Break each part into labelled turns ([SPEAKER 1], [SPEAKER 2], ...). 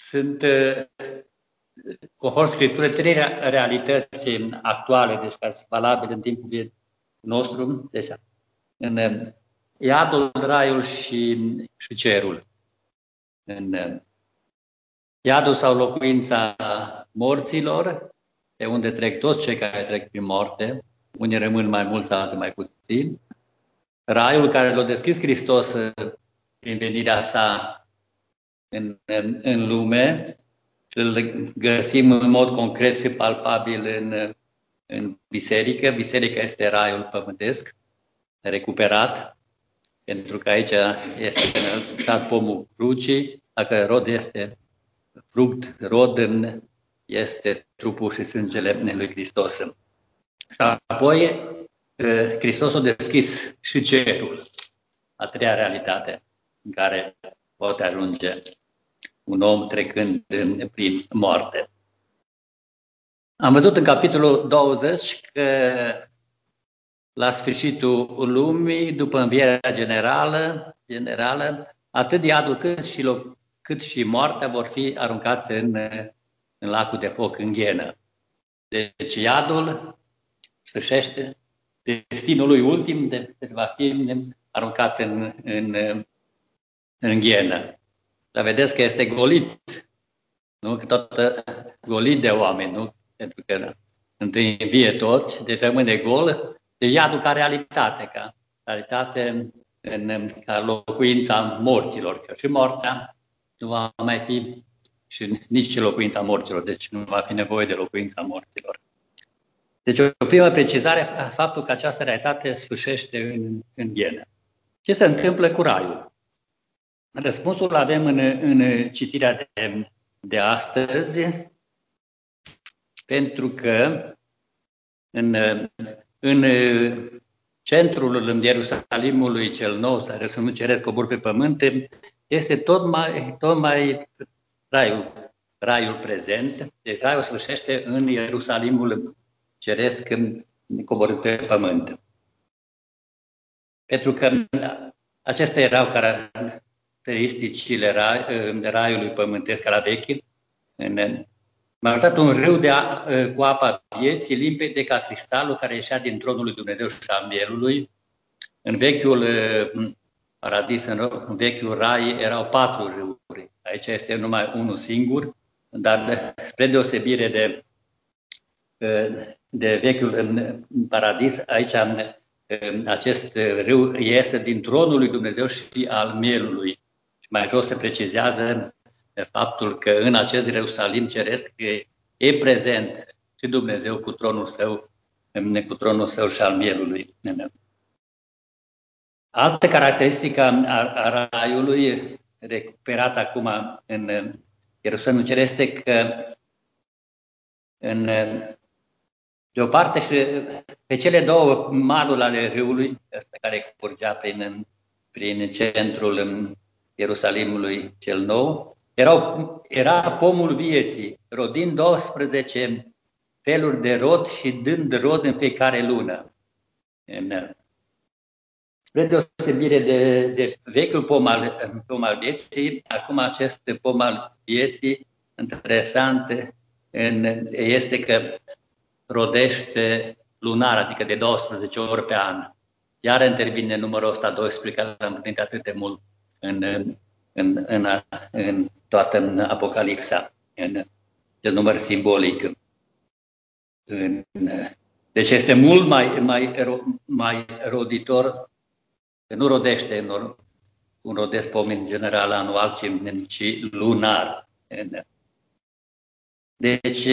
[SPEAKER 1] Sunt, conform Scripturii, trei realități actuale, deci care sunt valabile în timpul vieții nostru, deci, în iadul, raiul și cerul. În iadul sau locuința morților, de unde trec toți cei care trec prin moarte, unii rămân mai mulți, alții mai puțini. Raiul care l-a deschis Hristos prin venirea sa în lume, și îl găsim în mod concret și palpabil în biserică. Biserica este raiul pământesc, recuperat, pentru că aici este înălțat pomul crucii, dacă rod este fruct, rod este trupul și sângele lui Hristos. Și apoi Hristos a deschis și cerul, a treia realitate în care poate ajunge un om trecând prin moarte. Am văzut în capitolul 20 că la sfârșitul lumii, după învierea generală, atât iadul cât și moartea vor fi aruncați în lacul de foc, în ghenă. Deci iadul sfârșește destinul lui ultim, va fi aruncat în ghenă. Dar vedeți că este golit, nu? Că tot golit de oameni, nu? Pentru că întâi învie toți, deci rămâne gol. Deci iadul ca realitate, ca locuința morților, că și moartea nu va mai fi și nici locuința morților, deci nu va fi nevoie de locuința morților. Deci o primă precizare, faptul că această realitate sfârșește în ghenă. Ce se întâmplă cu raiul? Răspunsul avem în citirea de astăzi, pentru că în centrul Ierusalimului cel nou, sau Ierusalimul ceresc cobor pe pământ, este tot mai raiul prezent. Deci raiul sfârșește în Ierusalimul ceresc coborât pe pământ. Pentru că acestea erau caracteristicile raiului pământesc la vechi. M-a arătat un râu cu apa vieții, limpede ca cristalul care ieșea din tronul lui Dumnezeu și al mielului. În vechiul paradis, în vechiul rai, erau 4 râuri. Aici este numai unul singur, dar spre deosebire de vechiul paradis, aici acest râu iese din tronul lui Dumnezeu și al mielului. Și mai jos se precizează faptul că în acest Ierusalim ceresc e prezent și Dumnezeu cu tronul său și al mielului. Altă caracteristică a raiului recuperat acum în Ierusalimul ceresc este că de o parte și pe cele două maluri ale râului, ăsta care curgea prin centrul Ierusalimului cel nou, era pomul vieții, rodind 12 feluri de rod și dând rod în fiecare lună. Spre deosebire de vechiul pom al vieții, acum acest pom al vieții, interesant, este că rodește lunar, adică de 12 ori pe an. Iar intervine numărul ăsta 12, care l-am întâlnit atât de mult în toată Apocalipsa, de număr simbolic. Deci este mult mai roditor, că nu rodește un rodesc pom în general anual, ci lunar. Deci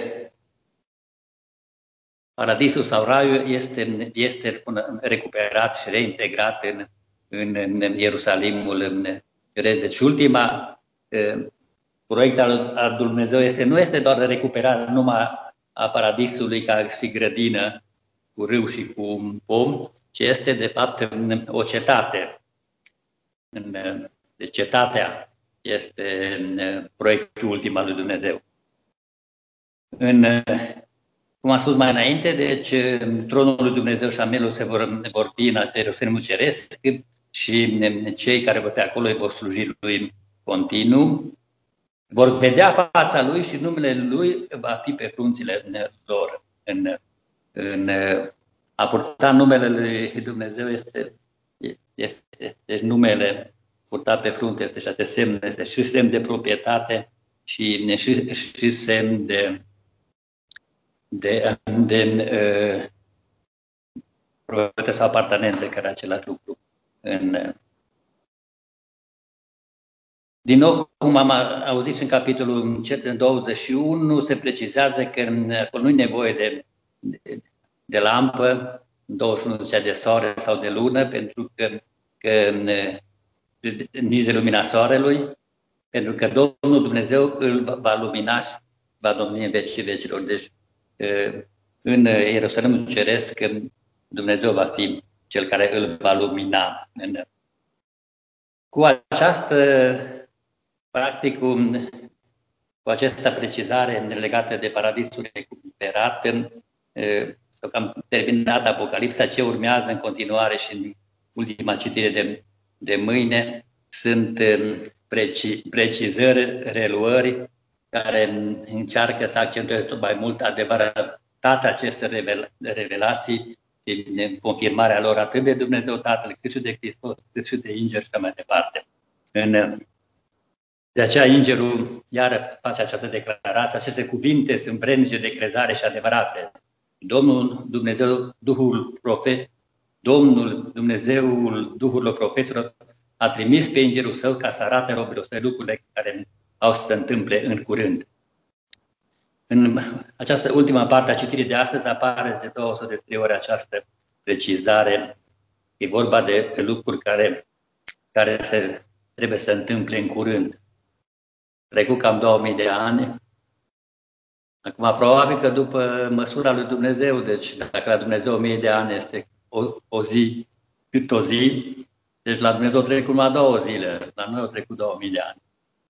[SPEAKER 1] paradisul sau raiul este recuperat și reintegrat în Ierusalimul ceresc. Deci ultima proiect al Dumnezeu nu este doar recuperarea numai a paradisului ca și grădină cu râu și cu pom, ci este de fapt o cetate. Deci cetatea este proiectul ultim al lui Dumnezeu. Cum am spus mai înainte, deci tronul lui Dumnezeu și al mielului se vor fi în Ierusalimul ceresc și cei care vor fi acolo îi vor sluji lui continuu. vor vedea fața lui și numele lui va fi pe frunțile lor. A purta numele lui Dumnezeu este numele purtat pe frunte, este și acest semn, este și semn de proprietate și semn de proprietate sau apartenență, care e același lucru. Din nou, cum am auzit și în capitolul 21, se precizează că acolo nu e nevoie de lampă, 21 zicea de soare sau de lună, pentru că nici de lumina soarelui, pentru că Domnul Dumnezeu îl va lumina și va domni în vecii vecilor. Deci, în Ierusalimul Ceresc, Dumnezeu va fi cel care îl va lumina. Cu această, practic, cu această precizare legată de paradisul recuperat, sau că am terminat Apocalipsa, ce urmează în continuare și în ultima citire de mâine sunt precizări, reluări, care încearcă să accentueze tot mai mult adevăratatea acestor revelații, confirmarea lor atât de Dumnezeu Tatăl, cât și de Hristos, cât și de îngeri și așa mai departe. De aceea îngerul iară face această declarație, aceste cuvinte sunt vrednice de crezare și adevărate. Domnul Dumnezeu, Domnul Dumnezeul Duhurilor profeților a trimis pe îngerul său ca să arate robilor săi lucrurile care au să se întâmple în curând. În această ultima parte a citirii de astăzi apare de 203 ori această precizare. E vorba de lucruri care trebuie să se întâmple în curând. Trecut cam 2000 de ani. Acum, probabil că după măsura lui Dumnezeu, deci dacă la Dumnezeu 1000 de ani este o zi, cât o zi, deci la Dumnezeu trecut numai 2 zile, la noi au trecut 2000 de ani.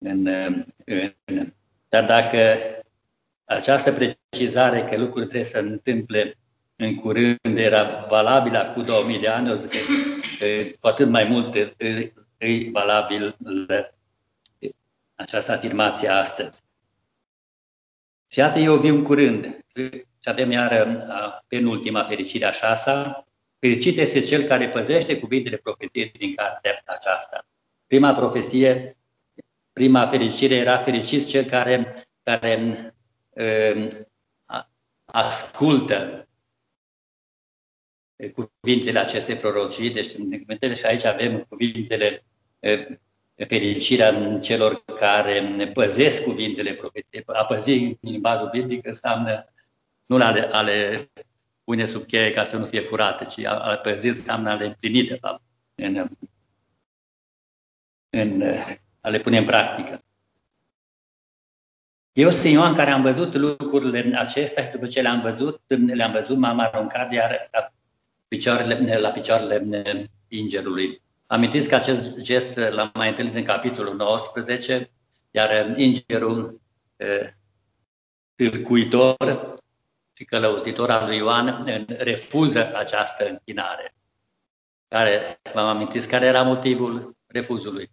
[SPEAKER 1] Dar dacă această precizare că lucrurile trebuie să se întâmple în curând era valabilă cu 2000 de ani, o zic că cu atât mai mult e valabil această afirmație astăzi. Și iată, eu vin curând. Și avem iară penultima fericire, a 6-a. Fericit este cel care păzește cuvintele profeției din cartea aceasta. Prima fericire era fericit cel care ascultă cuvintele acestei prorocii. Deci, și aici avem cuvintele fericirea celor care păzesc cuvintele profeției. A păzi în limbajul biblic înseamnă nu a le pune sub cheie ca să nu fie furate, ci a păzi înseamnă a le împlini, de fapt, a le pune în practică. Eu sunt Ioan, care am văzut lucrurile acestea și după ce le-am văzut, m-am aruncat iar la picioarele îngerului. Amintiți că acest gest l-am mai întâlnit în capitolul 19, iar îngerul tâlcuitor și călăuzitor al lui Ioan refuză această închinare. V-am amintit care era motivul refuzului?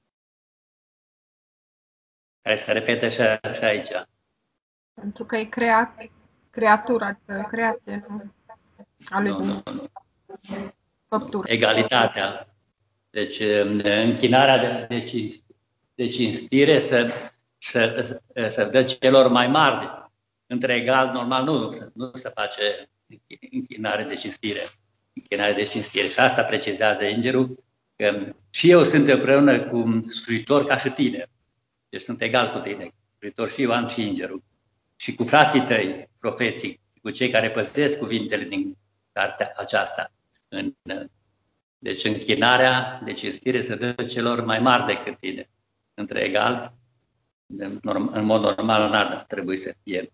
[SPEAKER 1] Care se repete și aici.
[SPEAKER 2] Pentru că e creatura, creație a lui Dumnezeu.
[SPEAKER 1] Nu. Egalitatea. Deci închinarea de cinstire să dă celor mai mari. Între egal, normal, nu se face închinare de cinstire. Închinare de cinstire. Și asta precizează îngerul, că și eu sunt împreună cu slujitor ca și tine. Deci sunt egal cu tine, slujitor și Ioan și îngerul. Și cu frații tăi, profeții, cu cei care păzesc cuvintele din cartea aceasta. Deci închinarea de cinstire se dă celor mai mari decât tine. Între egal, în mod normal, n-ar trebui să fie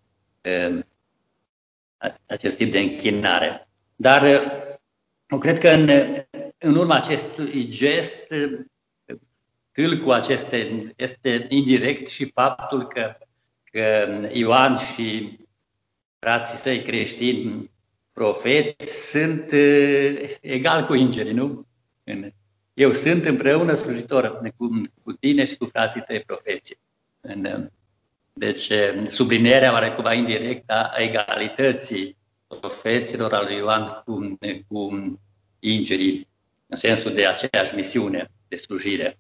[SPEAKER 1] acest tip de închinare. Dar eu cred că în urma acestui gest, tâlcul acesta este indirect și faptul că Ioan și frații săi creștini, profeți, sunt egal cu îngerii, nu? Eu sunt împreună slujitor cu tine și cu frații tăi profeții. Deci, sublinierea oarecum indirect a egalității profeților al lui Ioan cu îngerii, în sensul de aceeași misiune de slujire.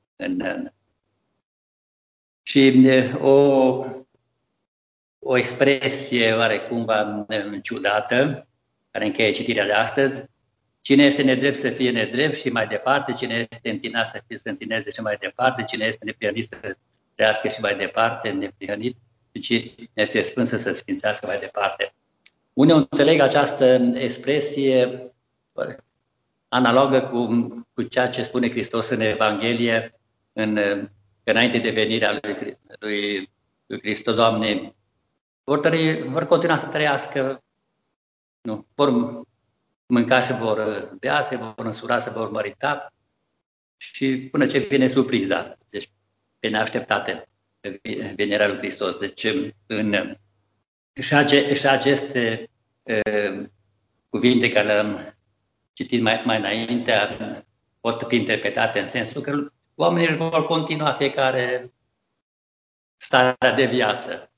[SPEAKER 1] Și o expresie oarecum ciudată, care încheie citirea de astăzi: cine este nedrept să fie nedrept și mai departe, cine este întinat să fie să întineze și mai departe, cine este neprihănit să trăiască și mai departe, neprihănit, și cine este sfânt să se sfințească mai departe. Unii înțeleg această expresie analogă cu ceea ce spune Hristos în Evanghelie, înainte de venirea lui Hristos. Doamne, vor continua să trăiască, nu, vor mânca și vor bea, se vor însura, se vor mărita, și până ce vine surpriza, deci pe neașteptate, venirea lui Hristos. Deci și aceste cuvinte care le-am citit mai înainte pot fi interpretate în sensul că oamenii își vor continua fiecare starea de viață.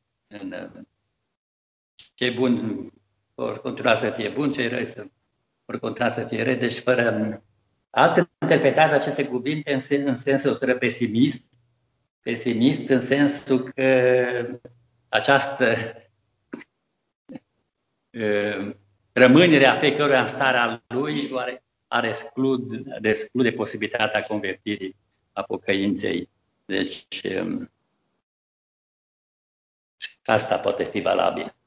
[SPEAKER 1] Cei buni vor continua să fie buni, cei răi vor continua să fie răi. Deci alții interpretează aceste cuvinte în sensul pesimist, în sensul că această rămânerea fiecăruia în starea lui ar exclude posibilitatea convertirii, a pocăinței. Deci asta poate fi valabil.